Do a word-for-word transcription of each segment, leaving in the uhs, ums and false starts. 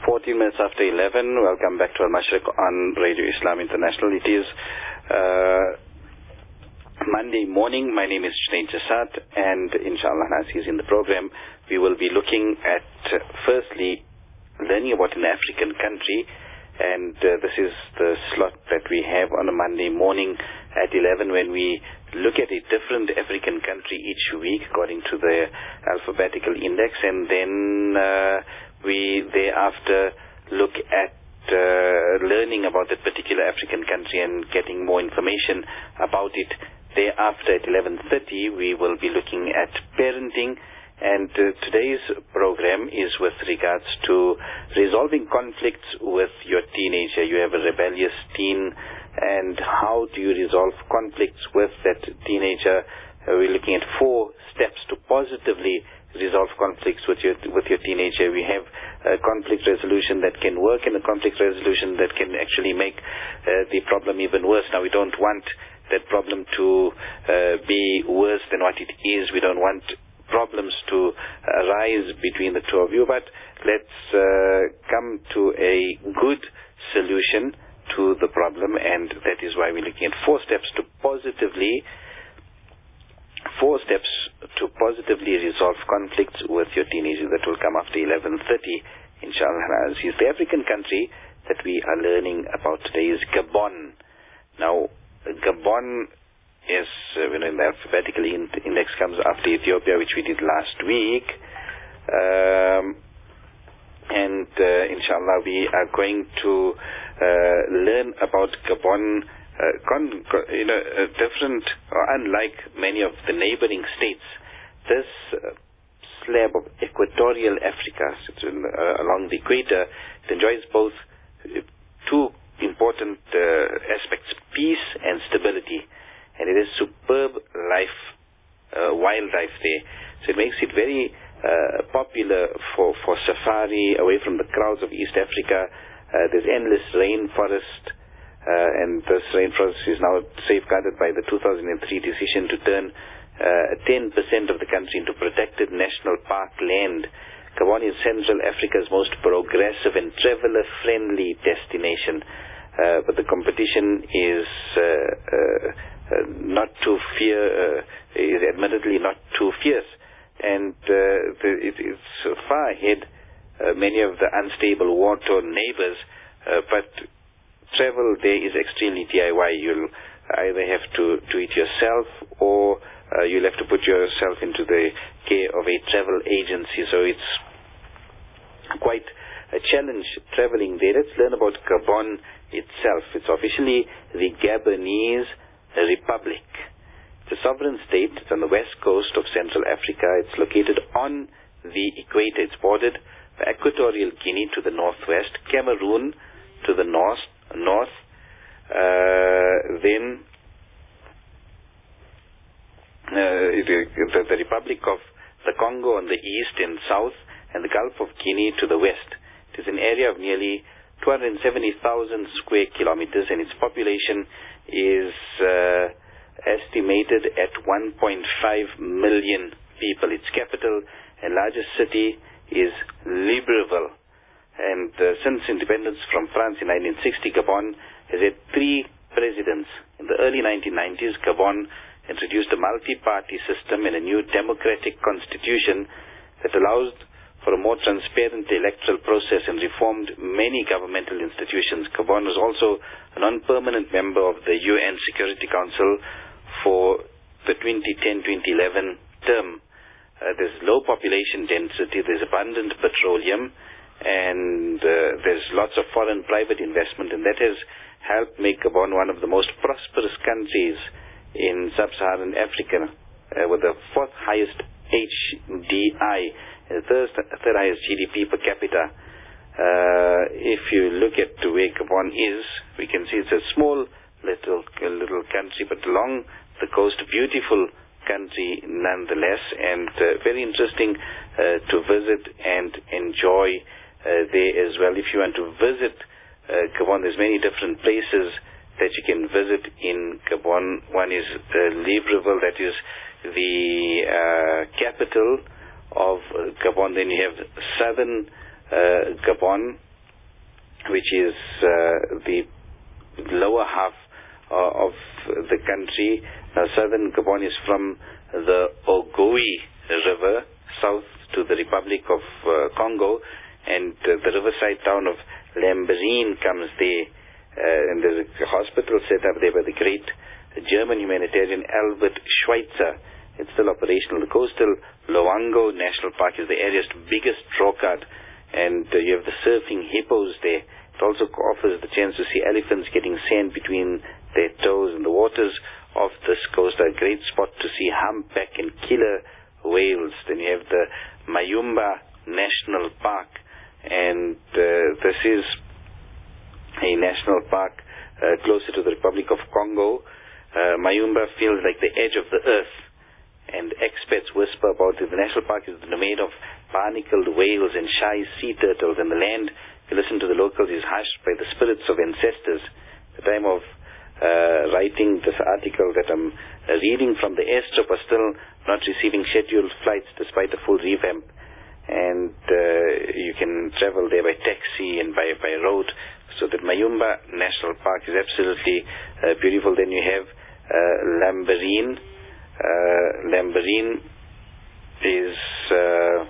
fourteen minutes after eleven. Welcome back to Al-Mashriq on Radio Islam International. It is uh, Monday morning. My name is Junaid Jasad, and inshallah, as is in the program, we will be looking at, uh, firstly, learning about an African country, and uh, this is the slot that we have on a Monday morning at eleven, when we look at a different African country each week according to the alphabetical index, and then uh, we thereafter look at uh, learning about that particular African country and getting more information about it. Thereafter, at eleven thirty, we will be looking at parenting, and uh, today's program is with regards to resolving conflicts with your teenager. You have a rebellious teen, and how do you resolve conflicts with that teenager? Uh, we're looking at four steps to positively resolve conflicts with your with your teenager. We have a conflict resolution that can work, and a conflict resolution that can actually make uh, the problem even worse. Now, we don't want that problem to uh, be worse than what it is. We don't want problems to arise between the two of you, but let's uh, come to a good solution to the problem, and that is why we're looking at four steps to positively four steps to positively resolve conflicts with your teenager. That will come after eleven thirty, inshallah. Is the African country that we are learning about today is Gabon. Now, Gabon is, uh, you know, in the alphabetical index comes after Ethiopia, which we did last week. Um, and uh, inshallah, we are going to uh, learn about Gabon. Uh, con, con, you know, uh, different, or unlike many of the neighboring states, this uh, slab of equatorial Africa, uh, along the equator, it enjoys both uh, two important uh, aspects: peace and stability. And it is superb life, uh, wildlife there. So it makes it very uh, popular for, for safari, away from the crowds of East Africa. Uh, there's endless rainforest, uh, and this rainforest is now safeguarded by the two thousand three decision to turn uh, ten percent of the country into protected national park land. Gabon is Central Africa's most progressive and traveler-friendly destination. Uh, but the competition is uh, uh, uh, not too fear, uh, is admittedly not too fierce, and uh, the, it, it's far ahead uh, many of the unstable, war-torn neighbors. Uh, but travel there is extremely D I Y. You'll either have to do it yourself, or uh, you'll have to put yourself into the care of a travel agency. So it's quite a challenge traveling there. Let's learn about Gabon itself. It's officially the Gabonese Republic. It's a sovereign state. It's on the west coast of Central Africa. It's located on the equator. It's bordered by Equatorial Guinea to the northwest, Cameroon to the north, north. Uh, then uh, the, the Republic of the Congo on the east and south, and the Gulf of Guinea to the west. It is an area of nearly two hundred seventy thousand square kilometers, and its population is uh, estimated at one point five million people. Its capital and largest city is Libreville. And uh, since independence from France in nineteen sixty, Gabon has had three presidents. In the early nineteen nineties, Gabon introduced a multi-party system and a new democratic constitution that allows for a more transparent electoral process and reformed many governmental institutions. Gabon was also a non-permanent member of the U N Security Council for the twenty ten to twenty eleven term. Uh, there's low population density, there's abundant petroleum, and uh, there's lots of foreign private investment, and that has helped make Gabon one of the most prosperous countries in sub-Saharan Africa, uh, with the fourth highest H D I, the third, third highest G D P per capita. Uh, if you look at where Gabon is, we can see it's a small little little country, but along the coast, beautiful country nonetheless, and uh, very interesting uh, to visit and enjoy uh, there as well. If you want to visit uh, Gabon, there's many different places that you can visit in Gabon. One is uh, Libreville, that is the uh, capital of Gabon. Then you have southern uh, Gabon, which is uh, the lower half uh, of the country. Now, southern Gabon is from the Ogooué River south to the Republic of uh, Congo, and uh, the riverside town of Lamberine comes there, uh, and there's a hospital set up there by the great German humanitarian Albert Schweitzer. It's still operational. The coastal Loango National Park is the area's biggest draw card, and uh, you have the surfing hippos there. It also offers the chance to see elephants getting sand between their toes, and the waters of this coast are a great spot to see humpback and killer whales. Then you have the Mayumba National Park, and uh, this is a national park uh, closer to the Republic of Congo. Uh, Mayumba feels like the edge of the earth, and expats whisper about it. The national park is made of barnacled whales and shy sea turtles, and the land, if you listen to the locals, is hushed by the spirits of ancestors. At the time of uh, writing this article that I'm uh, reading from, the airstrip are still not receiving scheduled flights despite a full revamp, and uh, you can travel there by taxi and by, by road. So that Mayumba National Park is absolutely uh, beautiful. Then you have uh, Lamberine. Uh, Lamberine is uh,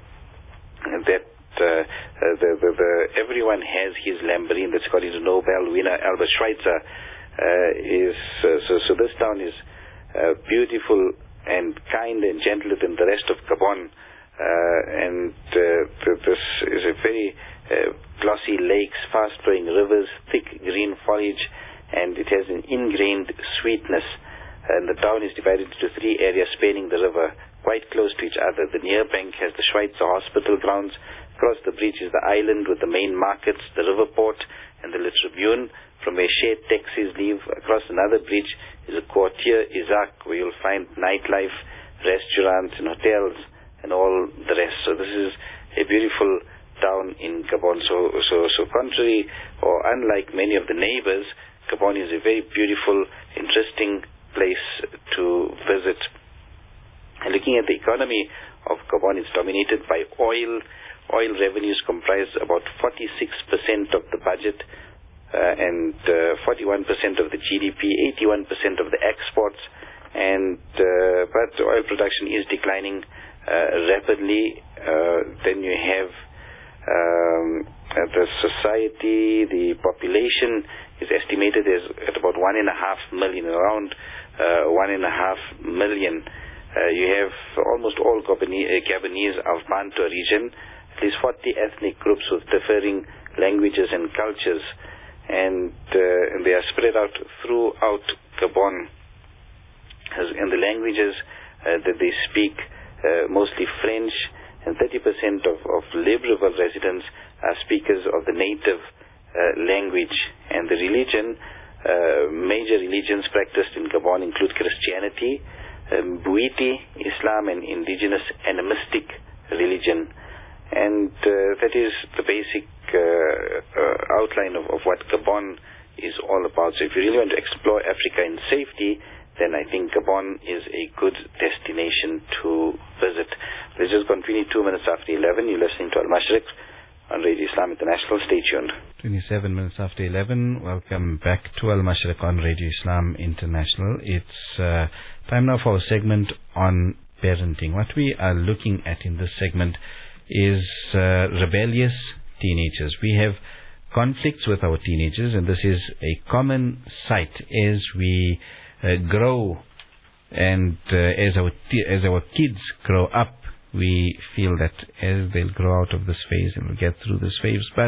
that uh, uh, the, the, the everyone has his Lamberine. That's according to Nobel winner Albert Schweitzer. Uh, is uh, so so this town is uh, beautiful and kind and gentler than the rest of Gabon, uh, and uh, th- this is a very uh, glossy lakes, fast-flowing rivers, thick green foliage, and it has an ingrained sweetness. And the town is divided into three areas spanning the river, quite close to each other. The near bank has the Schweitzer Hospital grounds. Across the bridge is the island with the main markets, the river port, and the Le Tribune, from where shared taxis leave. Across another bridge is a quartier, Isaac, where you'll find nightlife, restaurants, and hotels, and all the rest. So this is a beautiful town in Gabon. So, so, so contrary, or unlike many of the neighbors, Gabon is a very beautiful, interesting place to visit. And looking at the economy of Gabon, it's dominated by oil. Oil revenues comprise about forty-six percent of the budget, uh, and uh, forty-one percent of the G D P, eighty-one percent of the exports. And uh, but oil production is declining uh, rapidly. Uh, then you have um, the society, the population is estimated as at about one and a half million, around uh, one and a half million. Uh, you have almost all Gabonese, uh, Gabonese of Bantu region, at least forty ethnic groups with differing languages and cultures, and, uh, and they are spread out throughout Gabon. As in the languages uh, that they speak, uh, mostly French, and thirty percent of, of Libreville residents are speakers of the native uh, language. And the religion, uh, major religions practiced in Gabon include Christianity, um, Bouiti, Islam, and indigenous animistic religion. And uh, that is the basic uh, uh, outline of, of what Gabon is all about. So if you really want to explore Africa in safety, then I think Gabon is a good destination to visit. It's just gone twenty-two minutes after eleven. You're listening to Al-Mashriq on Radio Islam International. Stay tuned. twenty-seven minutes after eleven. Welcome back to Al-Mashriq on Radio Islam International. It's uh, time now for a segment on parenting. What we are looking at in this segment is uh, rebellious teenagers. We have conflicts with our teenagers, and this is a common sight as we uh, grow and uh, as our t- as our kids grow up. We feel that as they'll grow out of this phase and we'll get through this phase, but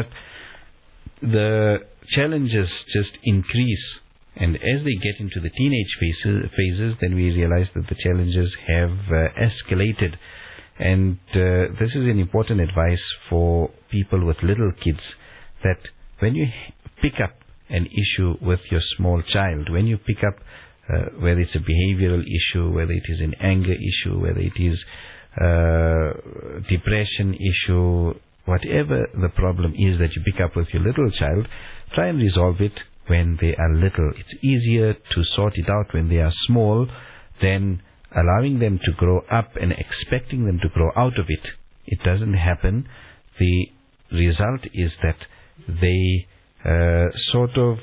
the challenges just increase, and as they get into the teenage phases, phases then we realize that the challenges have uh, escalated. And uh, this is an important advice for people with little kids, that when you pick up an issue with your small child, when you pick up uh, whether it's a behavioral issue, whether it is an anger issue, whether it is uh, depression issue, whatever the problem is that you pick up with your little child, try and resolve it when they are little. It's easier to sort it out when they are small than allowing them to grow up and expecting them to grow out of it. It doesn't happen. The result is that they uh, sort of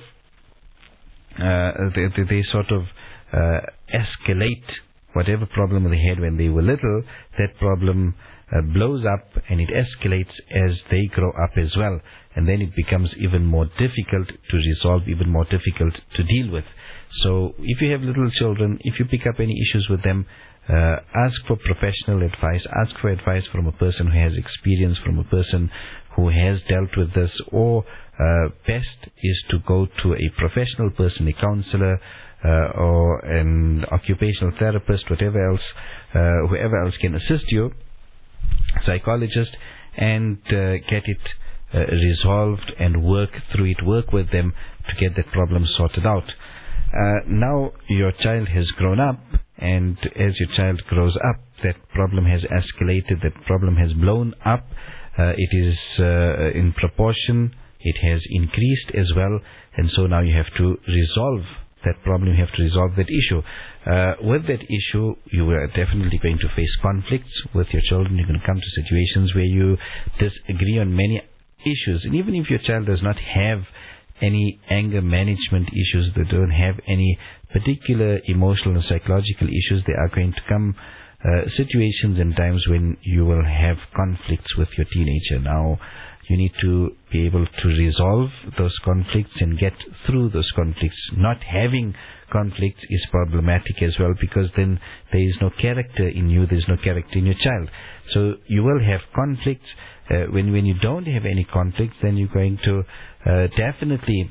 uh, they, they, they sort of uh, escalate whatever problem they had when they were little. That problem uh, blows up and it escalates as they grow up as well, and then it becomes even more difficult to resolve, even more difficult to deal with. So if you have little children, if you pick up any issues with them, uh, ask for professional advice, ask for advice from a person who has experience, from a person who has dealt with this, or uh, best is to go to a professional person, a counselor, uh, or an occupational therapist, whatever else, uh, whoever else can assist you, psychologist, and uh, get it uh, resolved and work through it, work with them to get that problem sorted out. Uh, now your child has grown up, and as your child grows up, that problem has escalated, that problem has blown up. Uh, it is uh, in proportion, it has increased as well, and so now you have to resolve that problem, you have to resolve that issue. Uh, with that issue, you are definitely going to face conflicts with your children. You're going to come to situations where you disagree on many issues, and even if your child does not have any anger management issues, they don't have any particular emotional and psychological issues, there are going to come uh, situations and times when you will have conflicts with your teenager. Now, you need to be able to resolve those conflicts and get through those conflicts. Not having conflicts is problematic as well, because then there is no character in you, there is no character in your child. So you will have conflicts. Uh, when, when you don't have any conflicts, then you're going to uh, definitely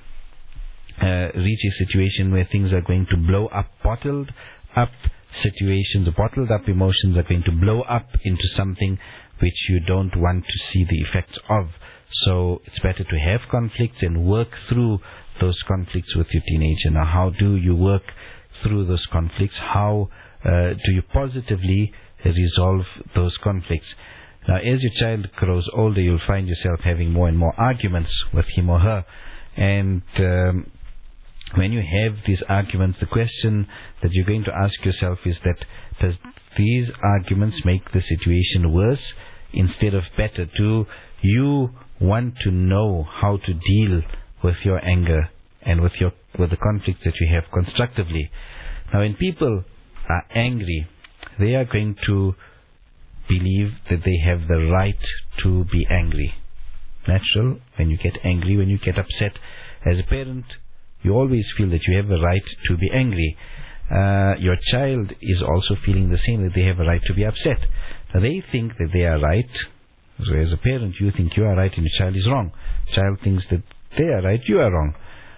uh, reach a situation where things are going to blow up. Bottled up situations, bottled up emotions are going to blow up into something which you don't want to see the effects of. So it's better to have conflicts and work through those conflicts with your teenager. Now, how do you work through those conflicts? How uh, do you positively resolve those conflicts? Now, as your child grows older, you'll find yourself having more and more arguments with him or her. And um, when you have these arguments, the question that you're going to ask yourself is that, does these arguments make the situation worse instead of better? Do you want to know how to deal with your anger and with your with the conflicts that you have constructively? Now, when people are angry, they are going to believe that they have the right to be angry. Natural, when you get angry, when you get upset, as a parent, you always feel that you have a right to be angry. Uh, your child is also feeling the same, that they have a right to be upset. Now, they think that they are right. So as a parent, you think you are right and your child is wrong. Child thinks that they are right, you are wrong.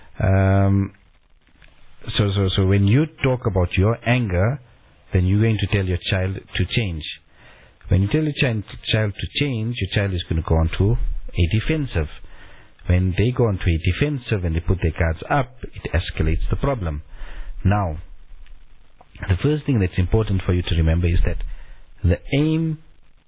Um, so, so, so when you talk about your anger, then you're going to tell your child to change. When you tell your child, child to change, your child is going to go on to a defensive. When they go on to a defensive and they put their guards up, it escalates the problem. Now, the first thing that's important for you to remember is that the aim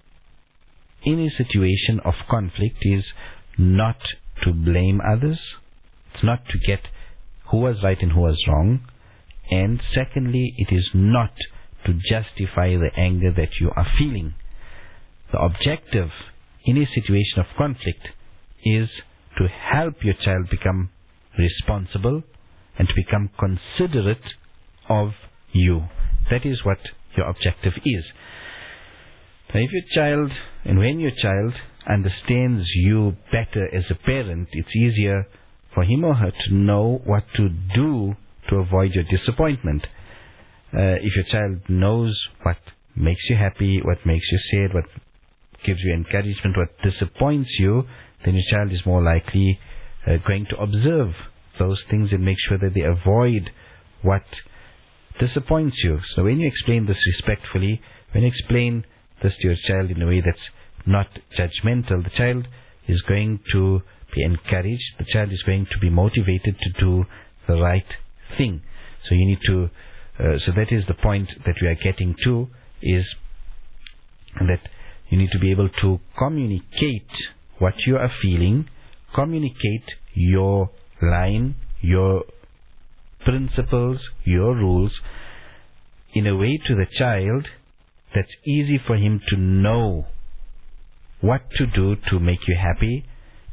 in a situation of conflict is not to blame others. It's not to get who was right and who was wrong. And secondly, it is not to justify the anger that you are feeling. The objective in a situation of conflict is to help your child become responsible and to become considerate of you. That is what your objective is. Now, if your child, and when your child understands you better as a parent, it's easier for him or her to know what to do to avoid your disappointment. Uh, if your child knows what makes you happy, what makes you sad, what gives you encouragement, what disappoints you, then your child is more likely uh, going to observe those things and make sure that they avoid what disappoints you. So when you explain this respectfully, when you explain this to your child in a way that's not judgmental, the child is going to be encouraged, the child is going to be motivated to do the right thing. So you need to, uh, so that is the point that we are getting to, is that you need to be able to communicate what you are feeling, communicate your line, your principles, your rules in a way to the child that's easy for him to know what to do to make you happy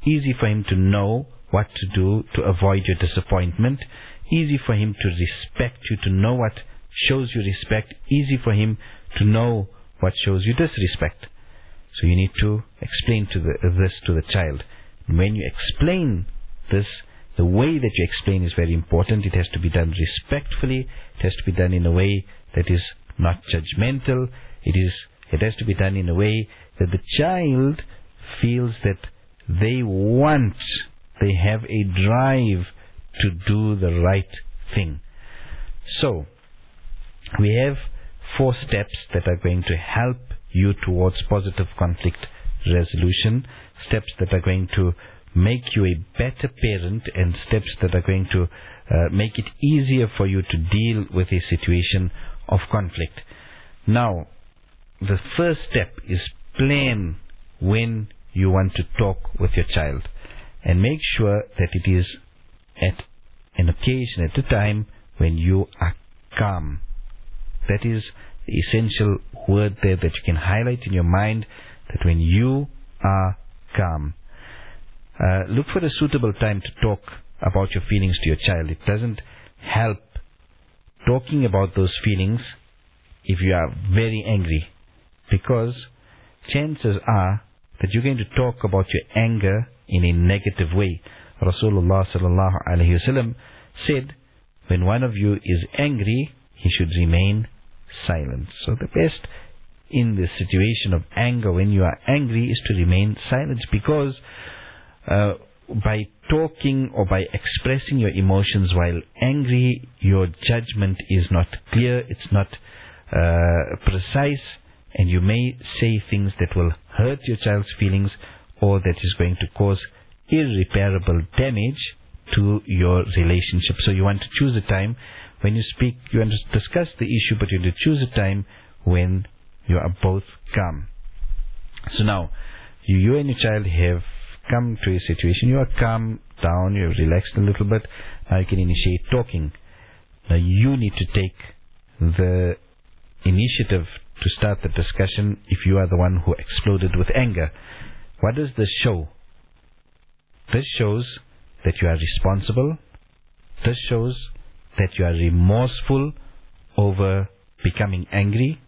easy for him to know what to do to avoid your disappointment, easy for him to respect you, to know what shows you respect, easy for him to know what shows you disrespect. So you need to explain to the, this to the child. When you explain this, the way that you explain is very important. It has to be done respectfully. It has to be done in a way that is not judgmental. It is. It has to be done in a way that the child feels that they want, they have a drive to do the right thing. So, we have four steps that are going to help you towards positive conflict resolution, steps that are going to make you a better parent, and steps that are going to uh, make it easier for you to deal with a situation of conflict. Now, the first step is plan when you want to talk with your child, and make sure that it is at an occasion, at a time when you are calm. That is the essential word there that you can highlight in your mind, that when you are calm. Uh, look for a suitable time to talk about your feelings to your child. It doesn't help talking about those feelings if you are very angry, because chances are that you're going to talk about your anger in a negative way. Rasulullah sallallahu alaihi wasallam said, when one of you is angry, he should remain silent. So the best in this situation of anger, when you are angry, is to remain silent, because uh, by talking or by expressing your emotions while angry, your judgment is not clear, it's not uh, precise, and you may say things that will hurt your child's feelings, or that is going to cause irreparable damage to your relationship. So you want to choose a time when you speak, you want to discuss the issue, but you want to choose a time when you are both calm. So now, you, you and your child have come to a situation, you are calm down, you have relaxed a little bit, now you can initiate talking. Now you need to take the initiative to start the discussion if you are the one who exploded with anger. What does this show? This shows that you are responsible. This shows that you are remorseful over becoming angry.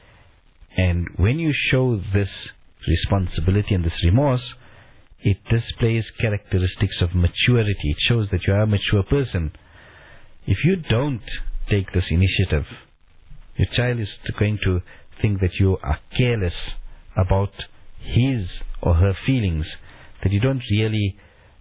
And when you show this responsibility and this remorse, it displays characteristics of maturity. It shows that you are a mature person. If you don't take this initiative, your child is going to think that you are careless about his or her feelings, that you don't really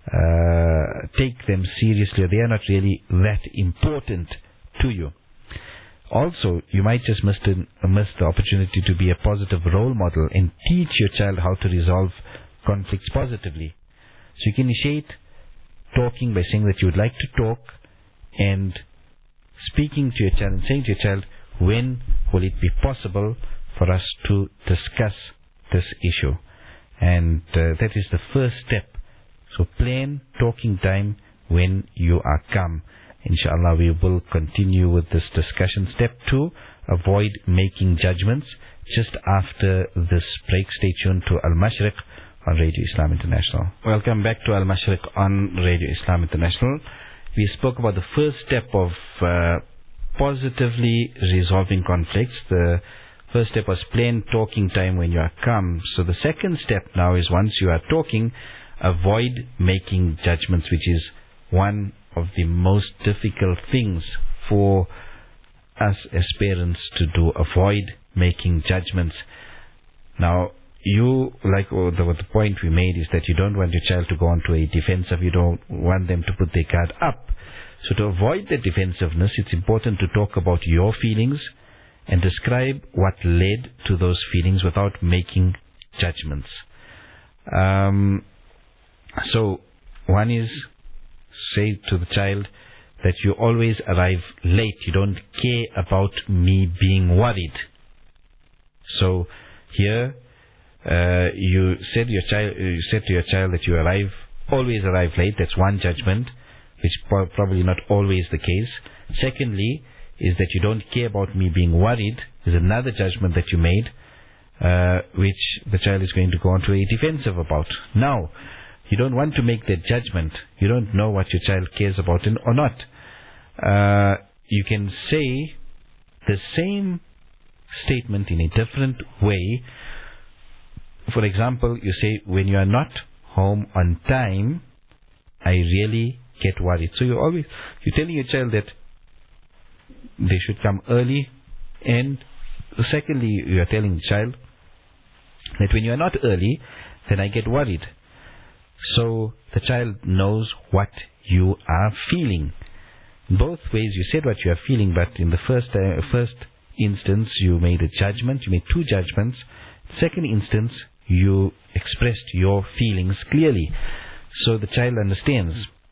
uh, take them seriously, or they are not really that important to you. Also, you might just miss the, miss the opportunity to be a positive role model and teach your child how to resolve conflicts positively. So you can initiate talking by saying that you would like to talk, and speaking to your child and saying to your child, when will it be possible for us to discuss this issue? And uh, that is the first step. So plan talking time when you are calm. Inshallah, we will continue with this discussion. Step two, avoid making judgments. Just after this break, stay tuned to Al-Mashriq on Radio Islam International. Welcome back to Al-Mashriq on Radio Islam International. We spoke about the first step of uh, positively resolving conflicts. The first step was plain talking time when you are calm. So the second step now is, once you are talking, avoid making judgments, which is one of the most difficult things for us as parents to do. Avoid making judgments. Now, you, like oh, the, the point we made is that you don't want your child to go on to a defensive, you don't want them to put their guard up. So to avoid the defensiveness, it's important to talk about your feelings and describe what led to those feelings without making judgments. Um, so one is, say to the child that you always arrive late, you don't care about me being worried. So here uh, you said your child, you said to your child that you arrive always arrive late. That's one judgment, which is probably not always the case. Secondly, is that you don't care about me being worried, is another judgment that you made, uh, which the child is going to go on to a defensive about. Now, you don't want to make that judgment. You don't know what your child cares about or not. Uh, you can say the same statement in a different way. For example, you say, when you are not home on time, I really get worried. So you always, you're telling your child that they should come early, and secondly, you are telling the child that when you are not early, then I get worried. So the child knows what you are feeling. Both ways you said what you are feeling, but in the first uh, first instance you made a judgment, you made two judgments. Second instance, you expressed your feelings clearly, so the child understands.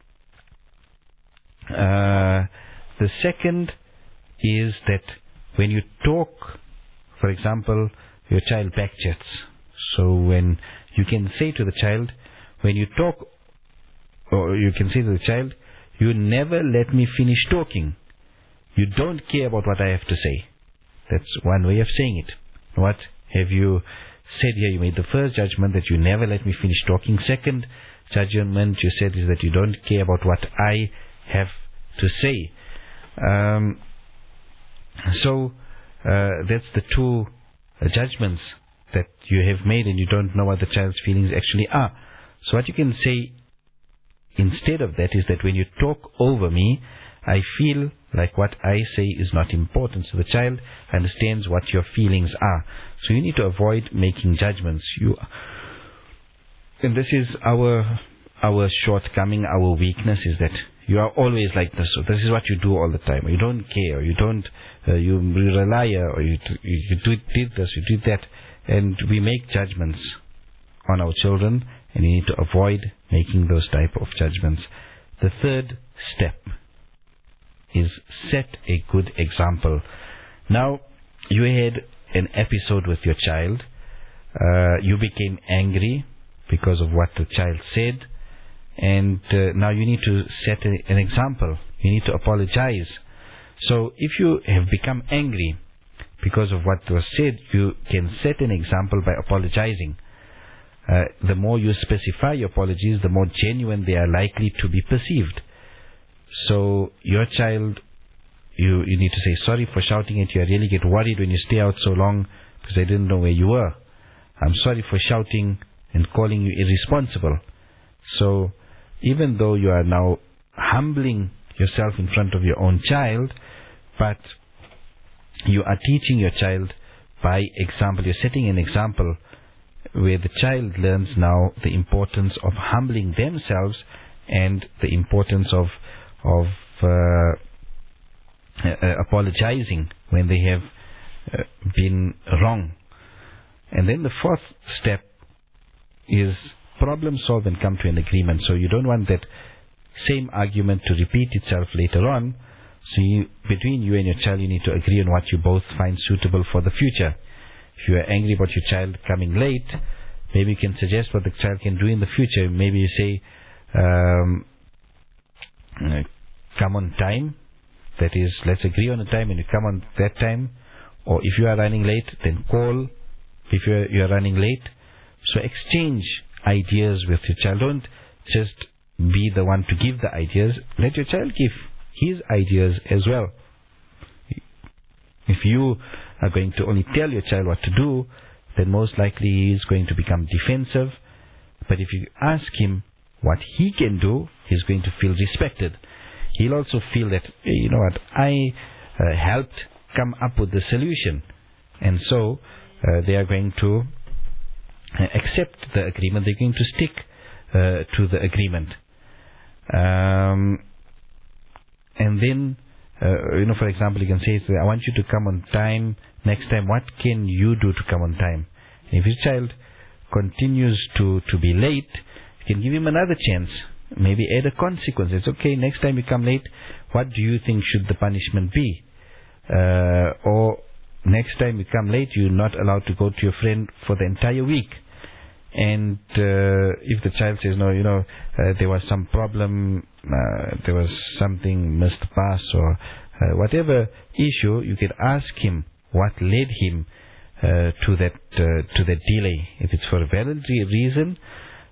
Uh, the second is that when you talk, for example, your child backchats. So when you can say to the child, when you talk, or you can say to the child, you never let me finish talking. You don't care about what I have to say. That's one way of saying it. What have you said here? You made the first judgment that you never let me finish talking. Second judgment you said is that you don't care about what I have to say. Um, so uh, that's the two uh, judgments that you have made, and you don't know what the child's feelings actually are. So what you can say instead of that is that when you talk over me, I feel like what I say is not important. So the child understands what your feelings are. So you need to avoid making judgments. You, and this is our our shortcoming, our weakness, is that you are always like this. So this is what you do all the time. You don't care. You don't. Uh, you, you're a liar, or you you do, did this, you did that, and we make judgments on our children, and you need to avoid making those type of judgments. The third step is set a good example. Now, you had an episode with your child. Uh, you became angry because of what the child said, and uh, now you need to set a, an example. You need to apologize. So if you have become angry because of what was said, you can set an example by apologizing. Uh, the more you specify your apologies, the more genuine they are likely to be perceived. So your child, you, you need to say, sorry for shouting at you. I really get worried when you stay out so long because I didn't know where you were. I'm sorry for shouting and calling you irresponsible. So even though you are now humbling yourself in front of your own child, but you are teaching your child by example. You're setting an example where the child learns now the importance of humbling themselves and the importance of of uh, uh, apologizing when they have uh, been wrong. And then the fourth step is problem solve and come to an agreement. So you don't want that same argument to repeat itself later on. So you, between you and your child, you need to agree on what you both find suitable for the future. If you are angry about your child coming late, maybe you can suggest what the child can do in the future. Maybe you say, um, come on time. That is, let's agree on a time and you come on that time. Or if you are running late, then call if you are, you are running late. So exchange ideas with your child. Don't just be the one to give the ideas. Let your child give his ideas as well. If you are going to only tell your child what to do, then most likely he is going to become defensive. But if you ask him what he can do, he's going to feel respected. He'll also feel that, hey, you know what, I uh, helped come up with the solution. And so uh, they are going to uh, accept the agreement. They're going to stick uh, to the agreement. Um, and then, uh, you know, for example, you can say, I want you to come on time next time. What can you do to come on time? And if your child continues to, to be late, you can give him another chance. Maybe add a consequence. It's okay, next time you come late, what do you think should the punishment be? Uh, or next time you come late, you're not allowed to go to your friend for the entire week. And uh, if the child says, no, you know, uh, there was some problem, uh, there was something missed pass or uh, whatever issue, you can ask him what led him uh, to that uh, to that delay. If it's for a valid reason,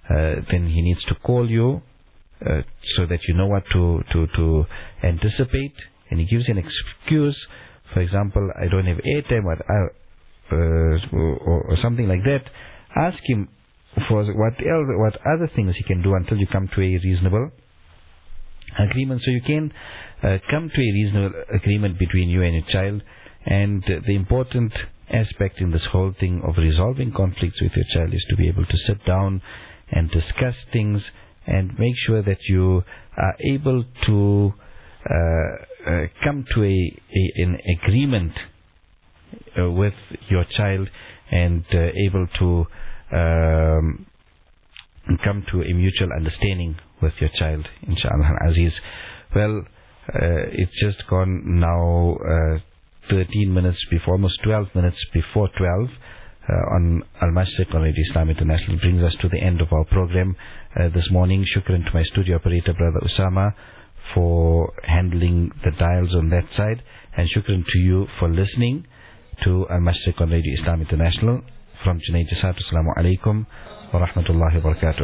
uh, then he needs to call you uh, so that you know what to, to, to anticipate, and he gives you an excuse. For example, I don't have airtime, or, uh, or, or something like that. Ask him for what else, what other things he can do until you come to a reasonable agreement. So you can uh, come to a reasonable agreement between you and your child. And uh, the important aspect in this whole thing of resolving conflicts with your child is to be able to sit down and discuss things and make sure that you are able to uh, uh, come to a, a an agreement uh, with your child, and uh, able to um, come to a mutual understanding with your child, inshallah Aziz. Well, uh, it's just gone now uh, thirteen minutes before, almost twelve minutes before twelve uh, on Al-Mashriq on Radio Islam International. Brings us to the end of our program uh, this morning. Shukran to my studio operator, Brother Usama, for handling the dials on that side, and shukran to you for listening to Al-Mashriq on Radio Islam International. From Junaid Jasat, Assalamu alaikum wa rahmatullahi wa barakatuh.